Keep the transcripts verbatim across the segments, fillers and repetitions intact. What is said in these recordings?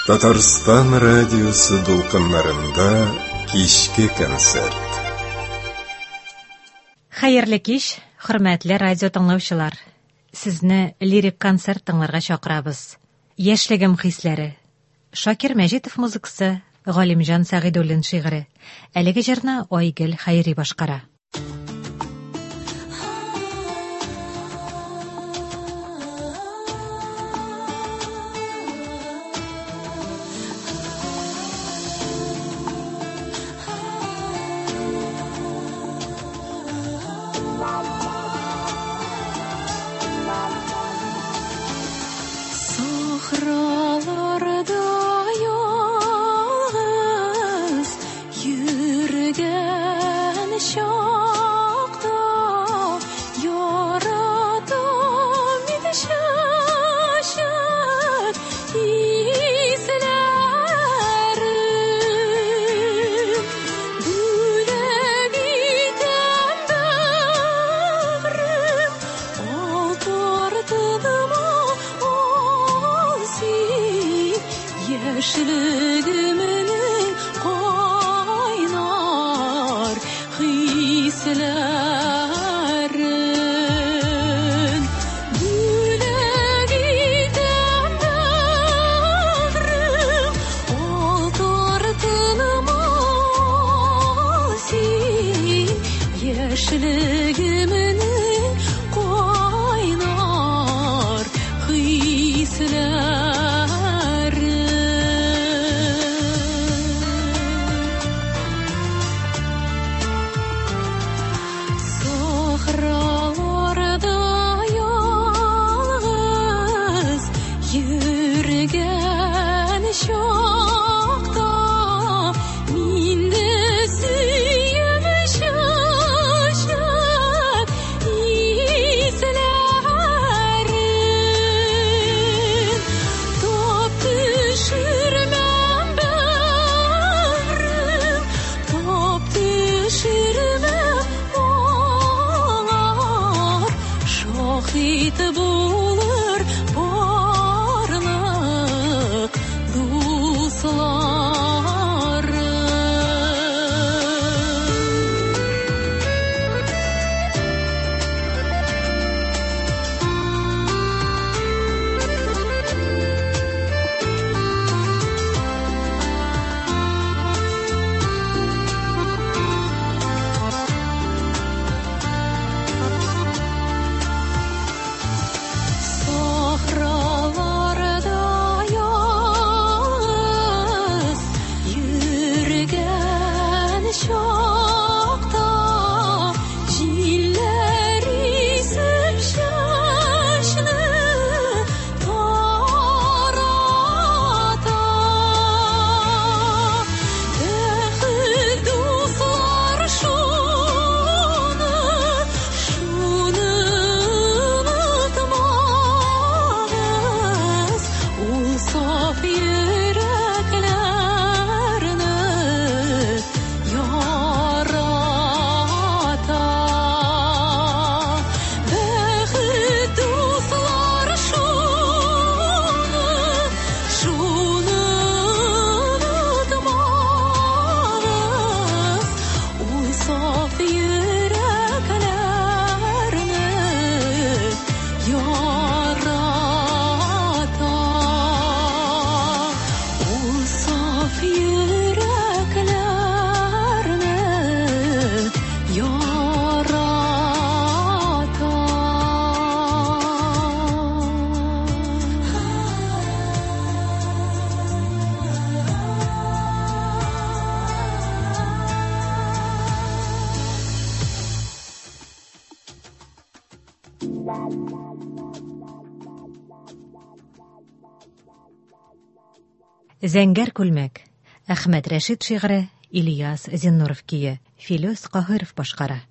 Татарстан радиосы дулкыннарында кичке концерт. Хәерле кич, хөрмәтле радио тыңлаучылар. Сезне лирик концерт тыңларга чакырабыз. Яшьлегем хисләре. Шакир Мәҗитов музыкасы, Галимҗан Сәгыйдуллин шигыре. Әлеге җырны Айгөл Хәйри башкара. Зәңгәр күлмәк. Әхмәт Рәшид шигыре, Ильяс Зиннуров кие, Филүс Каһиров башкара.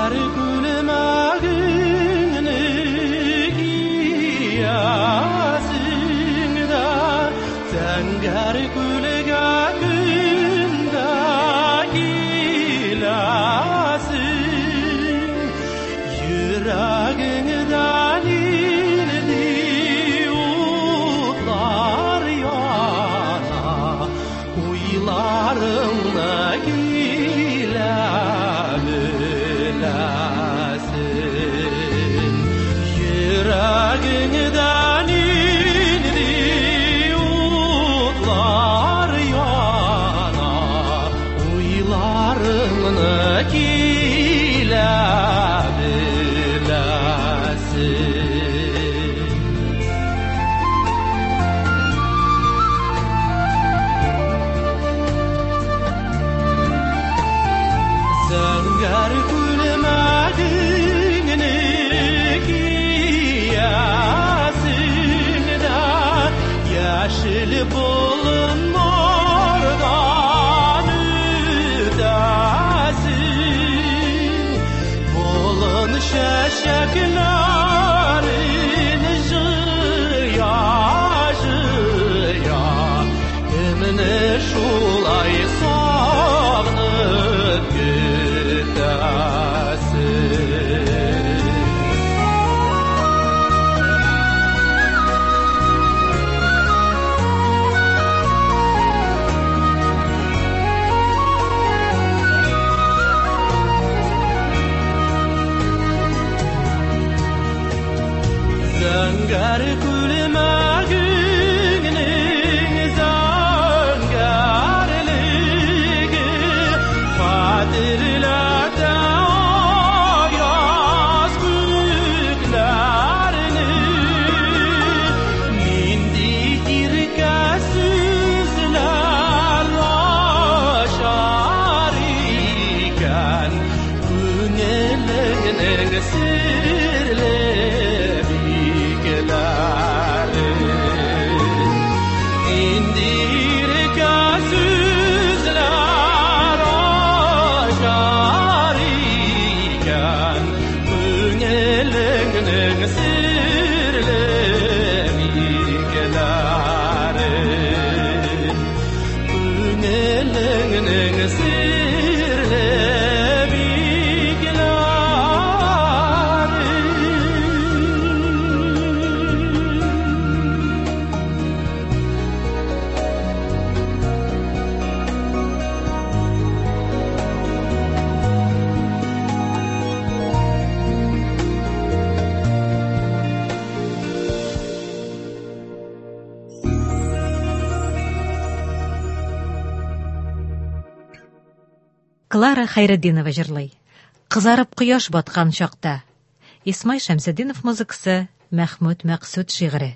Клара Хайретдинова җырлый. Кызарып кояш баткан чакта. Исмай Шәмсетдинов музыкасы, Мәхмүд Мәксүд шигыре.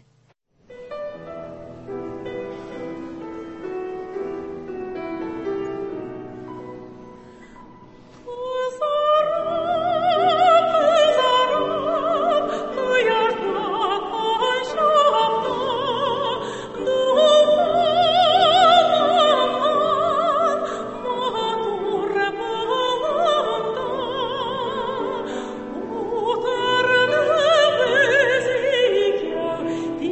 The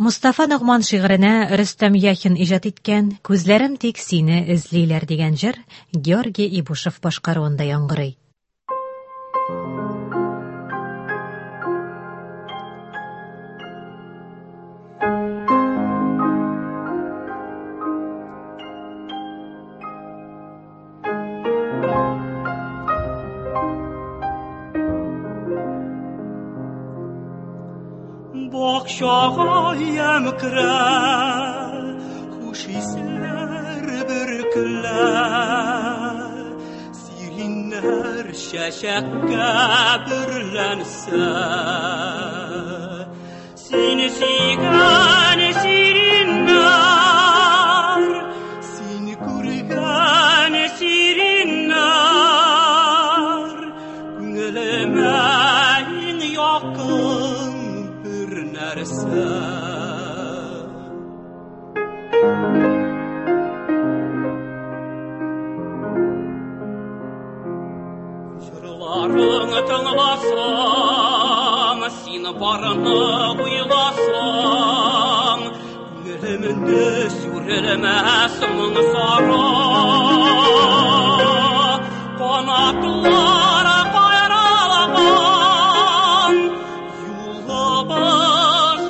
Мустафа Ногман шигыренә Рөстәм Яхин иҗат иткән «Күзләрем тик сине эзлиләр» дигән җыр Георгий Ибушев башкаруында яңгырый. Бакчага ямкыра, хуш исләр бөркелә, сириннәр чәчәккә бөрләнсә, сине сөйгән сириннәр, сине күргән сириннәр, күңелемә иң якын нәрсә. Җырларың тыңласам, син барны уйласам, күңелемне сүрелмәс моң сара. Канатлар кайралаган, юлыбыз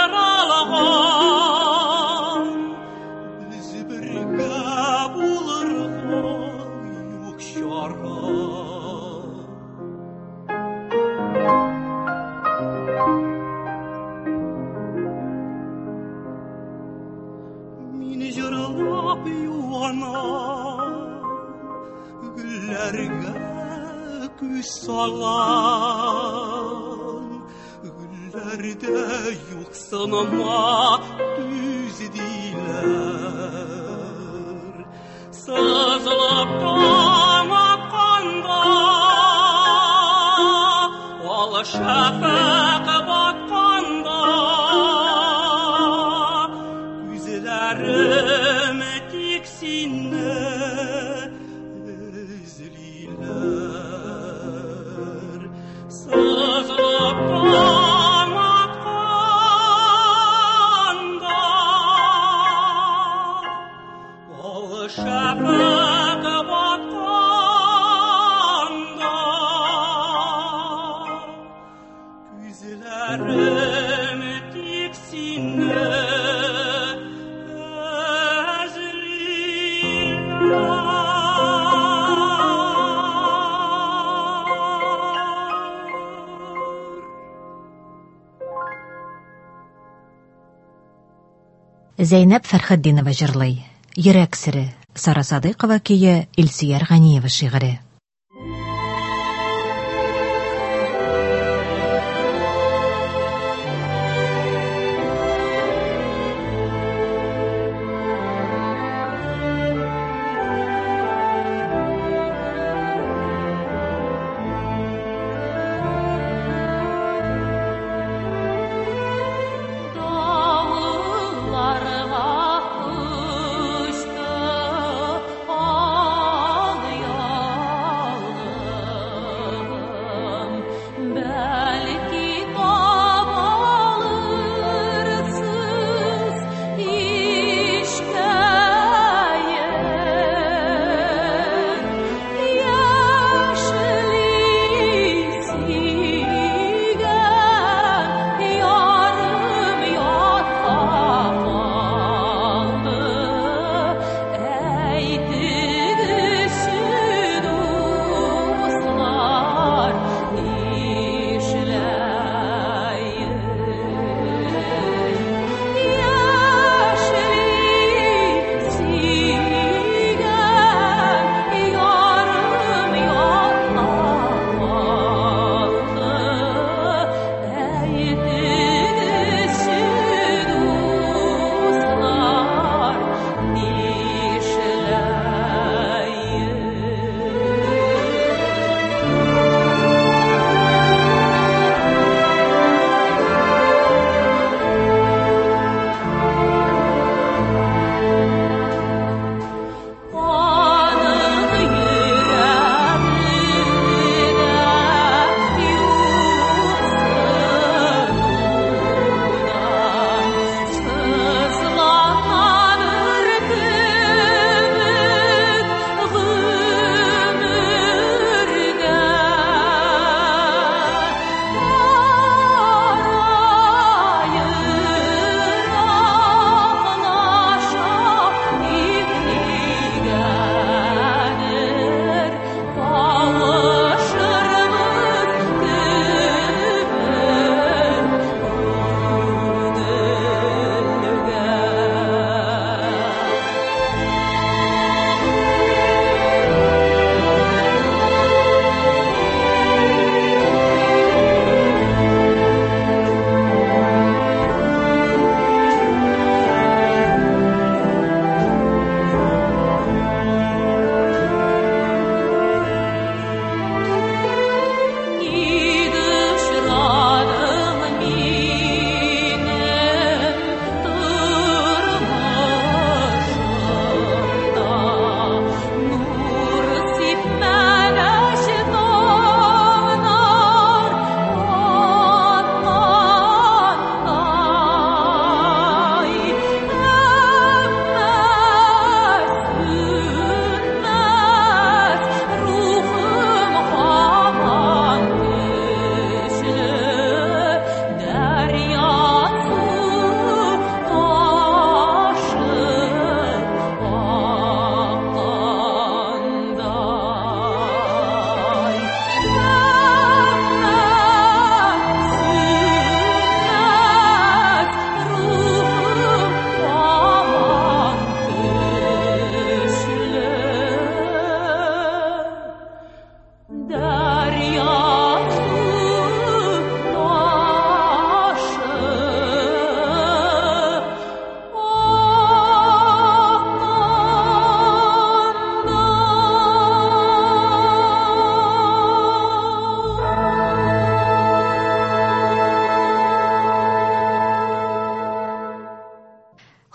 айралаган, без бергә булырга юк чара. Мин җырлап юанам, гөлләргә күз салам, гөлләрдә юк сынама түз диләр. Сызылып таң атқанда, ал шәфәк батқанда, күзләрем тик сине эзлиләр. Сызылып таң атқанда, ал шәфәк батқанда, күзләрем тик сине Зәйнәп Фәрхетдинова җырлый. Йөрәк сере. Сара Садыйкова көе, Илсөяр Ганиева шигыре. Davullar vakıştı, ağlıyor.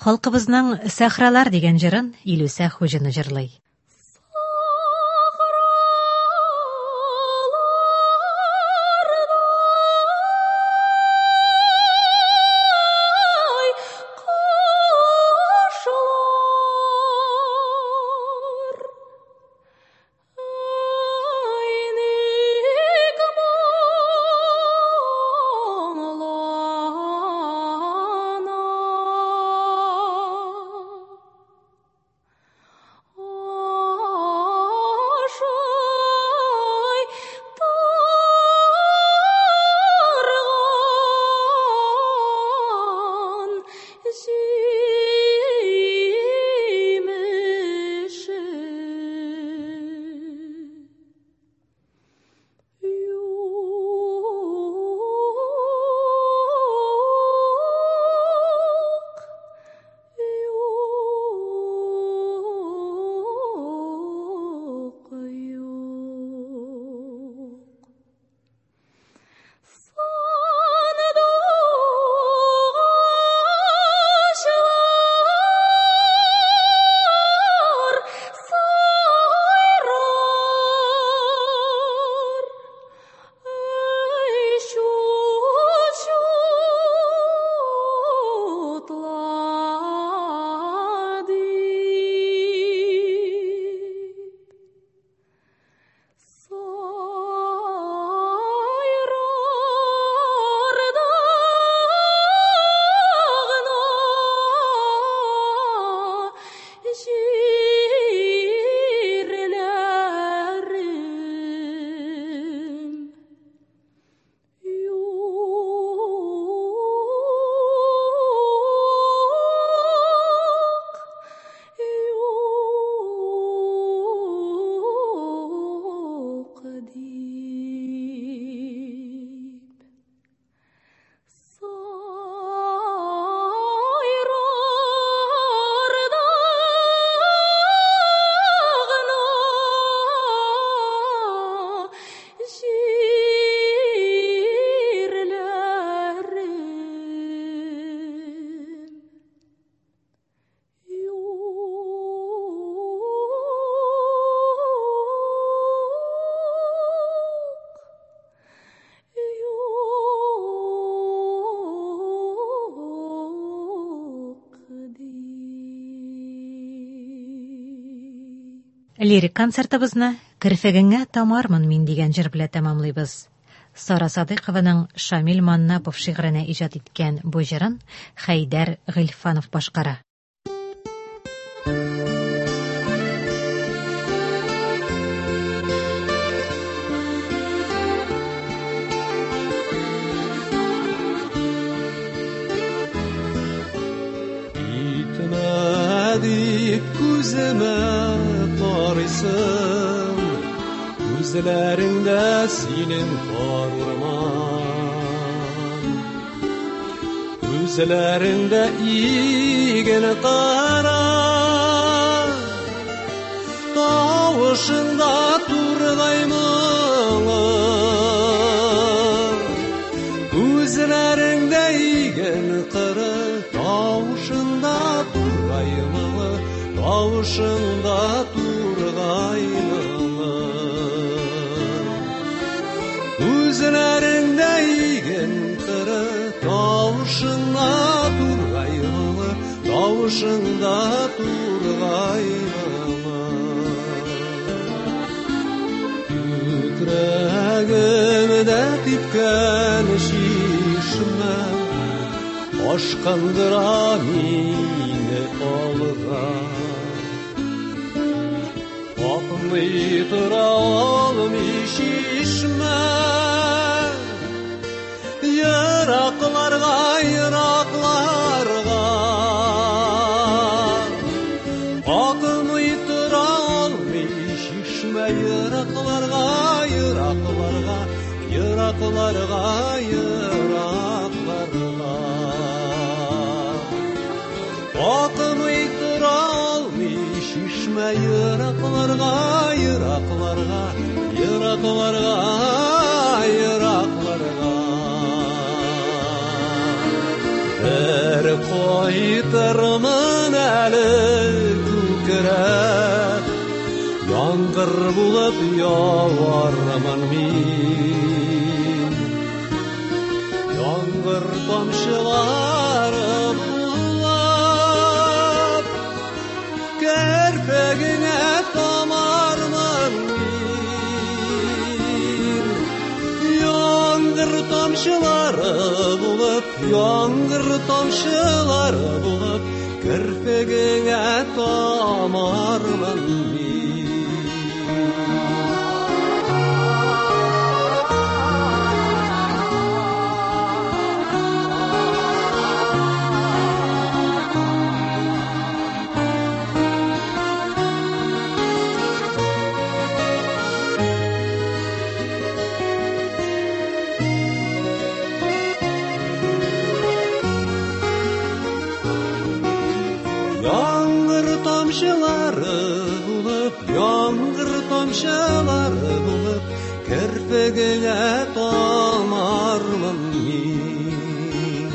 халкыбызның Сахралар дигән җырын Илүсә Хуҗина җырлый. Лирик концертыбызны «Керфегеңә тамармын мин» дигән җыр белән тәмамлыйбыз. Сара Садыйкованың Шамил Маннапов шигыренә иҗат иткән бу җырын Хәйдәр Гыйльфанов башкара. Итмәдик күземә карыйсың, күзләреңдә синең карурман. Күзләреңдә иген кара, тавышыңда тургай моңы. Күзләреңдә иген кара, тавышыңда тургай моңы. Тавышыңда тургай моңы. Күзләреңдә иген кара, тавышыңда тургай моңы. Тавышыңда тургай моңы. Күкрәгемдә типкән шишмә, ашкандыра мине алга. Акмый тора алмый шишмә, еракларга, еракларга. Акмый тора алмый шишмә, еракларга, еракларга, еракларга, еракларга. Акмый тора алмый шишмә, еракларга, еракларга, еракларга, еракларга. Бер кайтырмын әлі күкірәп, яңғыр болып яуармын мен. Яңғыр тамшылары болып, керпегіңе тамармын мен. Яңғыр тамшылары болып, яңғыр тамшылары болып, керпегіңе тамармын мен. Яңғыр тамшылары болып, керпегіңе тамармын мен.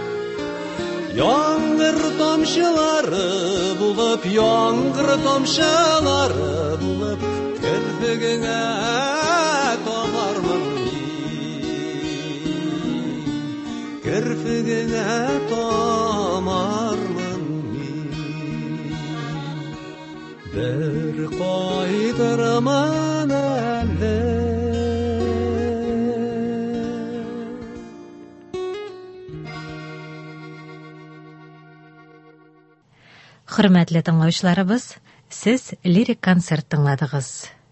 Яңғыр тамшылары болып, яңғыр тамшылары болып, керпегіңе тамармын мен. Керпегіңе тамармын. Bir qaytırman әлі. Хөрмәтле тыңлаучыларыбыз, сез лирик концерт тыңладыгыз.